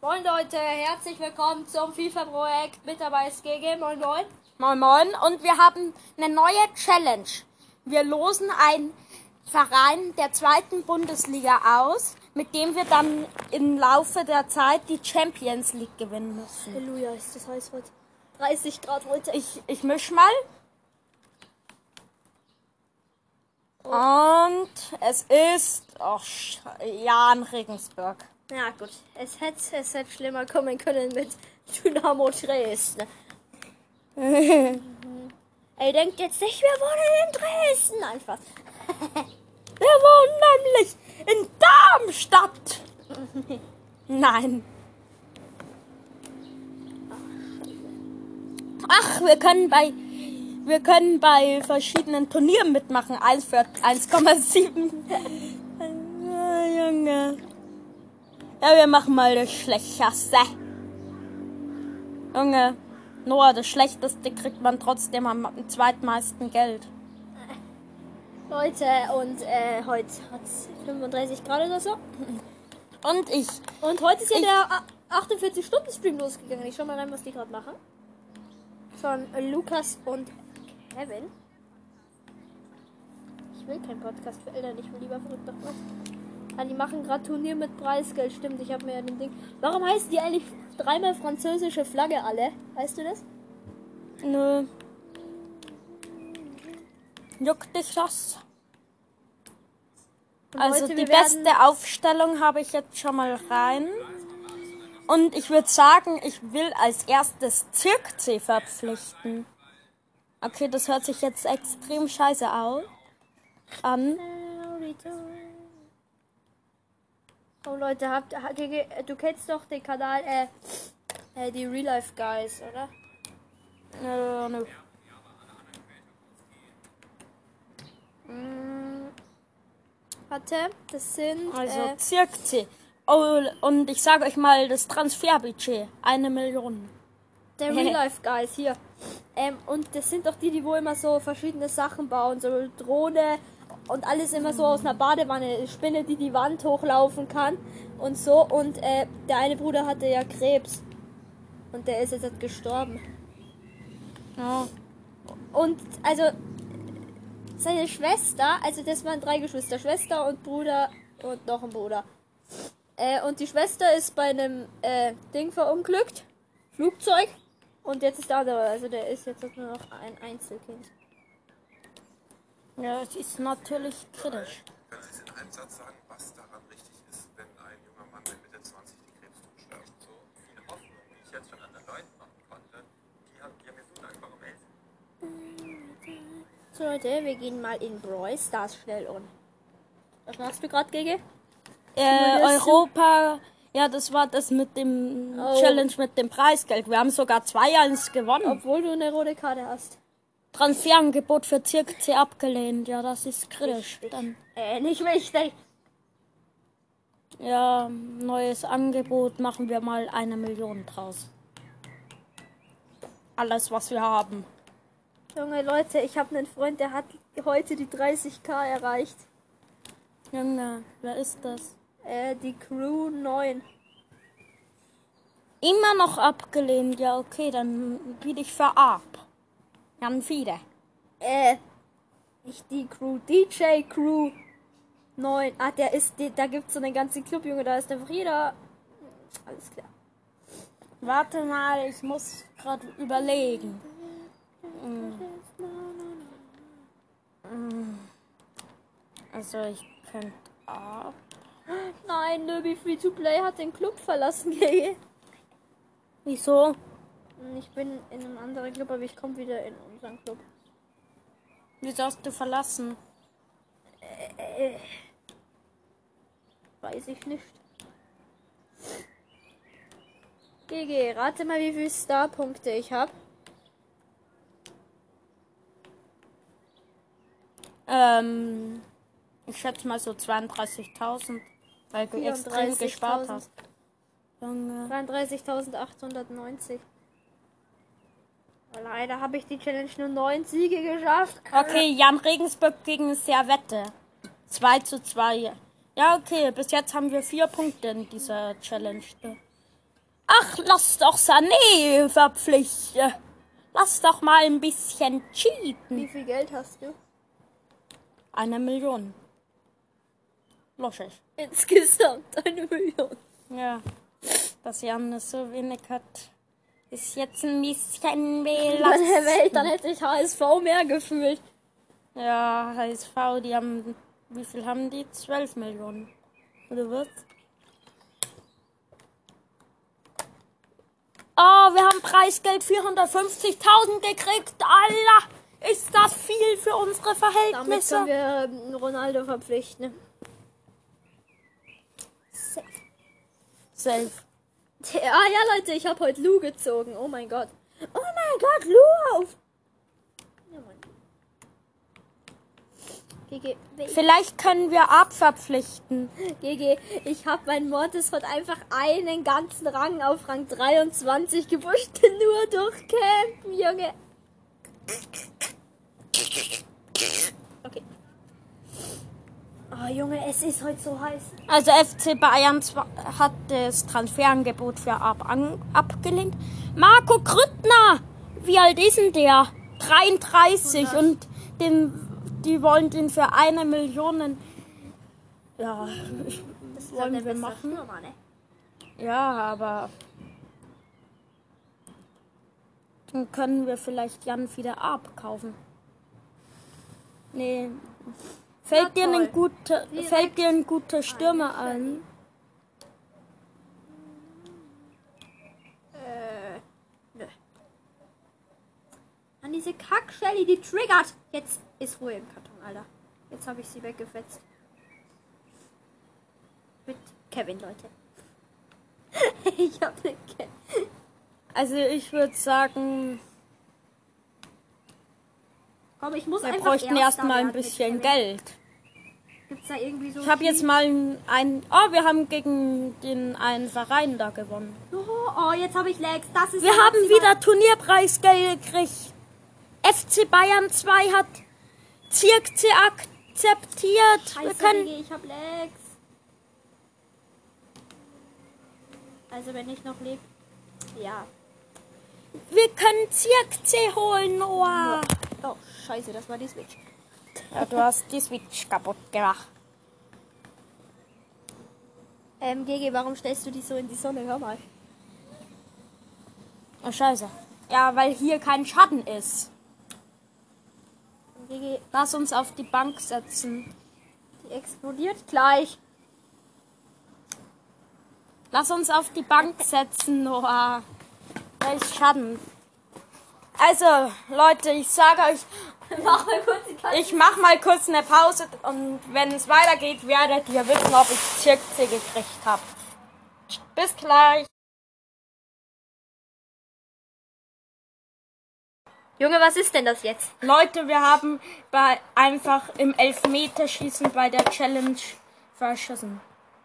Moin Leute, herzlich willkommen zum FIFA-Projekt. Mit dabei ist GG. Moin Moin. Moin Moin. Und wir haben eine neue Challenge. Wir losen einen Verein der 2. Bundesliga aus, mit dem wir dann im Laufe der Zeit die Champions League gewinnen müssen. Halleluja, ist das heiß heute. 30 Grad heute. Ich misch mal. Und es ist Jan Regensburg. Ja gut, es hätte schlimmer kommen können mit Dynamo Dresden. Ey, denkt jetzt nicht, wir wohnen in Dresden. Einfach. Wir wohnen nämlich in Darmstadt. Nein. Ach, wir können bei verschiedenen Turnieren mitmachen. 1 für 1,7. Junge. Ja, wir machen mal das Schlechteste. Junge, Noah, das Schlechteste kriegt man trotzdem am zweitmeisten Geld. Leute, und heute hat es 35 Grad oder so. Und heute ist ja der 48-Stunden-Stream losgegangen. Ich schau mal rein, was die gerade machen. Von Lukas und Kevin. Ich will keinen Podcast für Eltern, ich will lieber verrückt doch was. Ah, die machen gerade Turnier mit Preisgeld, stimmt, ich habe mir ja den Ding. Warum heißen die eigentlich dreimal französische Flagge alle? Weißt du das? Nö. Juckt dich das? Und Also Leute, die wir werden- beste Aufstellung habe ich jetzt schon mal rein. Und ich würde sagen, ich will als erstes Zirkzee verpflichten. Okay, das hört sich jetzt extrem scheiße an. Oh Leute, du kennst doch den Kanal, die Real Life Guys, oder? Nö. Warte, das sind Also Zirkzee. Oh, und ich sage euch mal das Transferbudget. 1 Million. der Real Life Guys hier. Und das sind doch die wo immer so verschiedene Sachen bauen, so Drohne und alles immer so aus einer Badewanne, eine Spinne, die Wand hochlaufen kann und so. Und der eine Bruder hatte ja Krebs und der ist jetzt gestorben. Ja. Und also seine Schwester, also das waren 3 Geschwister, Schwester und Bruder und noch ein Bruder. Und die Schwester ist bei einem Ding verunglückt, Flugzeug. Und jetzt ist der andere, also der ist jetzt nur noch ein Einzelkind. Ja, es ist natürlich kritisch. Können Sie in einem Satz sagen, was daran richtig ist, wenn ein junger Mann mit Mitte 20 die Krebs stirbt? So viele Hoffnungen, die ich jetzt schon anderen Leuten machen konnte, die haben mir so dankbar gemeldet. So Leute, wir gehen mal in Brawl Stars schnell um. Was machst du gerade, Gege? Europa, ja, das war das mit dem Challenge mit dem Preisgeld. Wir haben sogar 2-1 gewonnen. Obwohl du eine rote Karte hast. Transferangebot für Zirkzee abgelehnt. Ja, das ist kritisch. Dann, Nicht wichtig. ja, neues Angebot, machen wir mal 1 Million draus. Alles, was wir haben. Junge Leute, ich habe einen Freund, der hat heute die 30k erreicht. Junge, wer ist das? Die Crew 9. Immer noch abgelehnt. Ja, okay, dann biete ich für ab. Ganz viele. Nicht die Crew, DJ Crew 9. Ah, da gibt's so einen ganzen Club, Junge, da ist einfach jeder. Alles klar. Warte mal, ich muss gerade überlegen. Also ich könnte ab. Nein, Nöbi Free to Play hat den Club verlassen, Gege. Wieso? Ich bin in einem anderen Club, aber ich komme wieder in unseren Club. Wieso hast du verlassen? Weiß ich nicht. GG, rate mal, wie viele Star-Punkte ich habe. Ich schätze mal so 32.000, weil du extrem gespart hast. Junge. 33.890. Leider habe ich die Challenge nur 9 Siege geschafft. Okay, Jan Regensburg gegen Servette. 2:2. Ja, okay, bis jetzt haben wir 4 Punkte in dieser Challenge. Ach, lass doch Sané verpflichten. Lass doch mal ein bisschen cheaten. Wie viel Geld hast du? 1 Million. Loschig. Insgesamt 1 Million. Ja. Dass Janne so wenig hat, ist jetzt ein bisschen belastend. Dann hätte ich HSV mehr gefühlt. Ja, HSV, die haben, wie viel haben die? 12 Millionen. Oder was? Oh, wir haben Preisgeld 450.000 gekriegt. Allah, ist das viel für unsere Damit Verhältnisse? können wir Ronaldo verpflichten. Safe. Ja, Leute, ich habe heute Lou gezogen. Oh mein Gott. Oh mein Gott, Lou auf. Ja, Mann. GG, Vielleicht können wir abverpflichten. GG, ich habe mein Mortisfort einfach einen ganzen Rang auf Rang 23 gepusht. Nur durch Campen, Junge. Okay. Oh, Junge, es ist heute so heiß. Also FC Bayern hat das Transferangebot für abgelehnt. Marco Grüttner, wie alt ist denn der? 33 und die wollen den für 1 Million. Ja, Das wollen wir machen. Stürmer, ne? Ja, aber dann können wir vielleicht Jan wieder abkaufen. Nee. Fällt dir ein guter Stürmer ein? Nö. An diese Kack-Shelly, die triggert. Jetzt ist Ruhe im Karton, Alter. Jetzt habe ich sie weggefetzt. Mit Kevin, Leute. Ich habe den Kevin. Also ich würde sagen, Komm, ich muss wir einfach bräuchten Erster erstmal ein werden mit bisschen Kevin. Geld. Gibt's da irgendwie so Ich habe jetzt mal wir haben gegen den einen Verein da gewonnen. Oh, jetzt habe ich Lags. Das ist Wir haben wieder Turnierpreisgeld gekriegt. FC Bayern 2 hat Zirkzee akzeptiert. Scheiße, Wir können ich habe Lags. Also wenn ich noch lebe. Ja. Zirkzee holen, Noah. Oh, scheiße, das war die Switch. Ja, du hast die Switch kaputt gemacht. GG, warum stellst du die so in die Sonne? Hör mal. Oh, scheiße. Ja, weil hier kein Schatten ist. GG, Lass uns auf die Bank setzen. die explodiert gleich. Lass uns auf die Bank setzen, Noah. Da ist Schatten. Also, Leute, ich sage euch, ich mach mal kurz eine Pause und wenn es weitergeht, werdet ihr wissen, ob ich Zirkzee gekriegt habe. Bis gleich. Junge, was ist denn das jetzt? Leute, wir haben einfach im Elfmeterschießen bei der Challenge verschossen.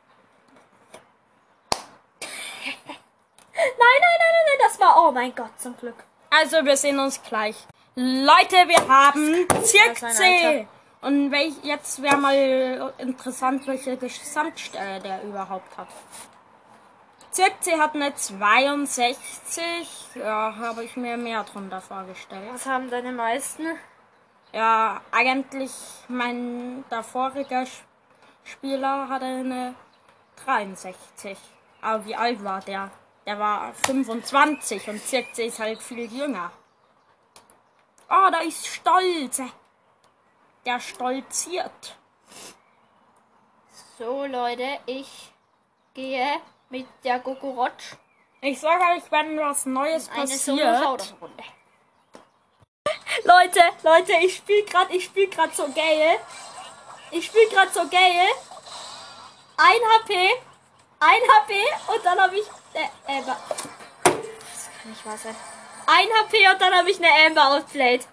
Nein, das war... Oh mein Gott, zum Glück. Also, wir sehen uns gleich. Leute, wir haben Zirkzee. Und jetzt wäre mal interessant, welche Gesamtstelle der überhaupt hat. Zirkzee hat eine 62. Ja, habe ich mir mehr drunter vorgestellt. Was haben deine meisten? Ja, eigentlich der vorige Spieler hatte eine 63. Aber wie alt war der? Der war 25 und Zirkzee ist halt viel jünger. Oh, da ist Stolze. Der stolziert. So, Leute, ich gehe mit der Gokorotsch Ich sage euch, wenn was Neues eine passiert. Solo-Showdown-Runde. Leute, ich spiel grad so geil. Ich spiel grad so geil. 1 HP und dann habe ich Amber. Das kann nicht wahr sein. 1 HP und dann habe ich eine Amber outplayed.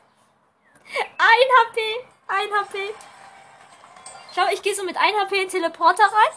1 HP. Schau, ich gehe so mit 1 HP in Teleporter rein.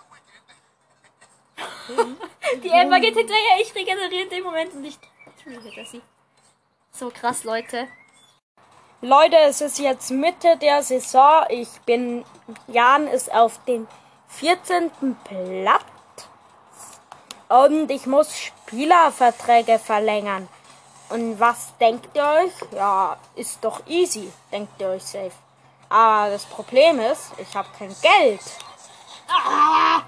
Die Amber geht hinterher, ich regeneriere in dem Moment und ich hitter sie. So krass, Leute. Leute, es ist jetzt Mitte der Saison. Jan ist auf dem 14. Platz. Und ich muss Spielerverträge verlängern. Und was denkt ihr euch? Ja, ist doch easy, denkt ihr euch safe. Aber das Problem ist, ich habe kein Geld. Ah!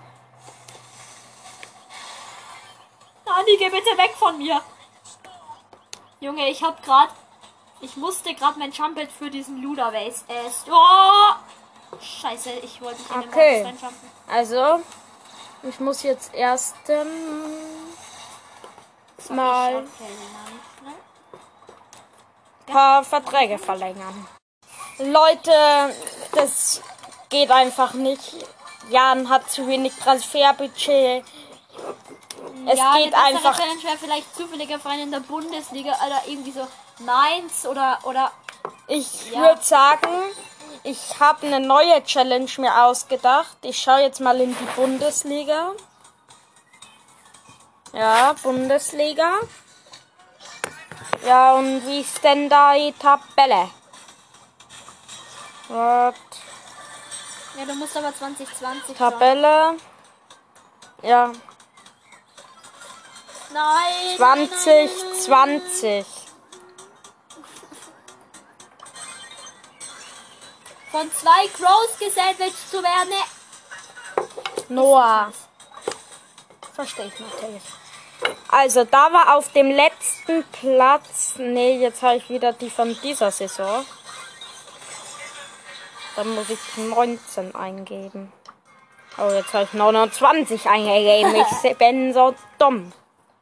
Nani, geh bitte weg von mir. Junge, ich musste gerade mein Jumpet für diesen Luda-Base. Scheiße, ich wollte nicht in den Okay. Box reinjumpen. Also, ich muss jetzt erst mal Okay, Nani. ein paar Verträge verlängern. Leute, das geht einfach nicht. Jan hat zu wenig Transferbudget. Es Ja, geht eine einfach. bessere Challenge wäre vielleicht zufälliger Verein in der Bundesliga oder irgendwie so Mainz oder Ich Ja. würde sagen, ich habe eine neue Challenge mir ausgedacht. Ich schaue jetzt mal in die Bundesliga. Ja, Bundesliga. Ja, und wie ist denn da die Tabelle? What? ja, du musst aber 2020 Tabelle. Ja, Nein. 2020. Von 2 Crows gesandwiched zu werden. Noah. Verstehe ich natürlich. Also, da war auf dem letzten Platz. Nee, jetzt habe ich wieder die von dieser Saison. Dann muss ich 19 eingeben. Oh, jetzt habe ich 29 eingegeben. Ich bin so dumm.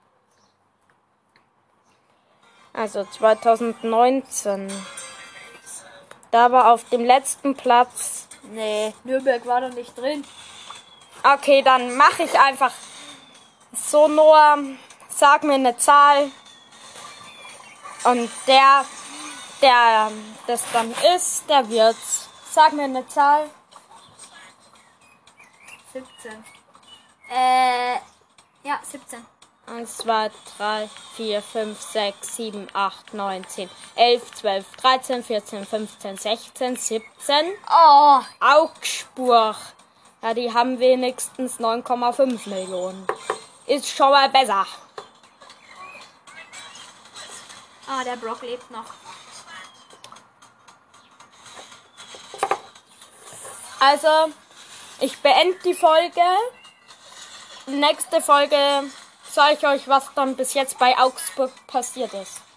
Also 2019. Da war auf dem letzten Platz. Nee, Nürnberg war doch nicht drin. Okay, dann mache ich einfach so, Noah. Sag mir eine Zahl. Und der das dann ist, der wird's. Sag mir eine Zahl. 17. Ja, 17. 1, 2, 3, 4, 5, 6, 7, 8, 9, 10, 11, 12, 13, 14, 15, 16, 17. Oh, Augsburg. Ja, die haben wenigstens 9,5 Millionen. Ist schon mal besser. der Brock lebt noch. Also, ich beende die Folge. Nächste Folge sage ich euch, was dann bis jetzt bei Augsburg passiert ist.